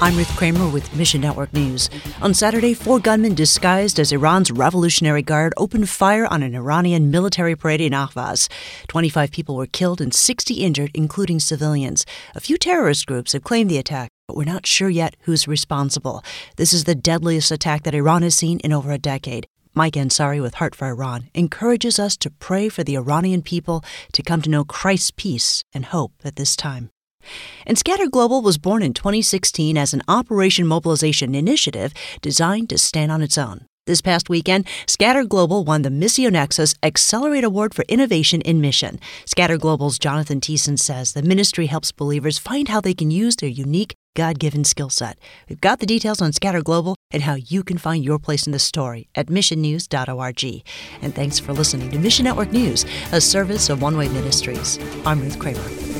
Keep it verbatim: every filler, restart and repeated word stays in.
I'm Ruth Kramer with Mission Network News. On Saturday, four gunmen disguised as Iran's Revolutionary Guard opened fire on an Iranian military parade in Ahvaz. twenty-five people were killed and sixty injured, including civilians. A few terrorist groups have claimed the attack, but we're not sure yet who's responsible. This is the deadliest attack that Iran has seen in over a decade. Mike Ansari with Heart for Iran encourages us to pray for the Iranian people to come to know Christ's peace and hope at this time. And Scatter Global was born in twenty sixteen as an Operation Mobilization initiative designed to stand on its own. This past weekend, Scatter Global won the Missio Nexus Accelerate Award for Innovation in Mission. Scatter Global's Jonathan Thiessen says the ministry helps believers find how they can use their unique God-given skill set. We've got the details on Scatter Global and how you can find your place in the story at mission news dot org. And thanks for listening to Mission Network News, a service of One Way Ministries. I'm Ruth Kramer.